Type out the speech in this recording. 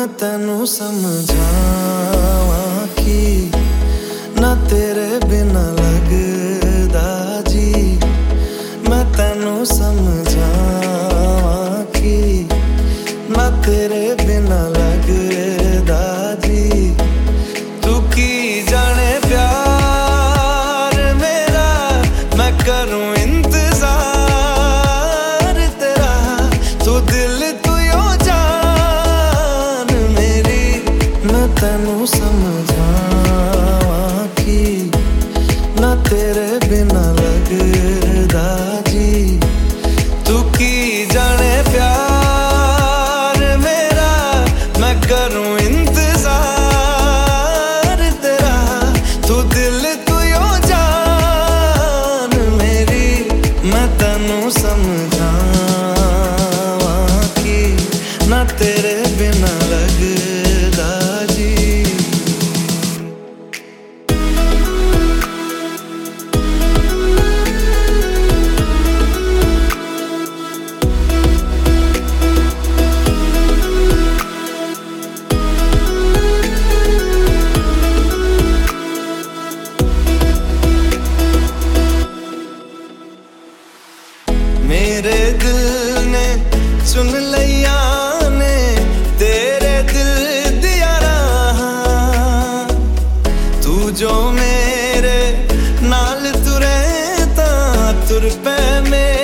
मैं तेनू समझावां कि ना तेरे बिना लगदा जी। मैं तेनू समझावां कि ना तेरे बिना लगदा जी। तू की जाने प्यार मेरा मैं करूं इंतजार तेरा। तू दिल तू यो जान मेरी। मैं तेनू समझावां कि ना तेरे बिना लगदा जी। तू की जाने प्यार मेरा मैं करूं इंतजार तेरा। तू दिल तू यो जान मेरी। मैं तेनू समझावां कि ना तेरे बिना लगदा जी। मेरे दिल ने चुन लिया ने तेरे दिल दिया राह। तू जो मेरे नाल तुरे तां तुर पे मेरे।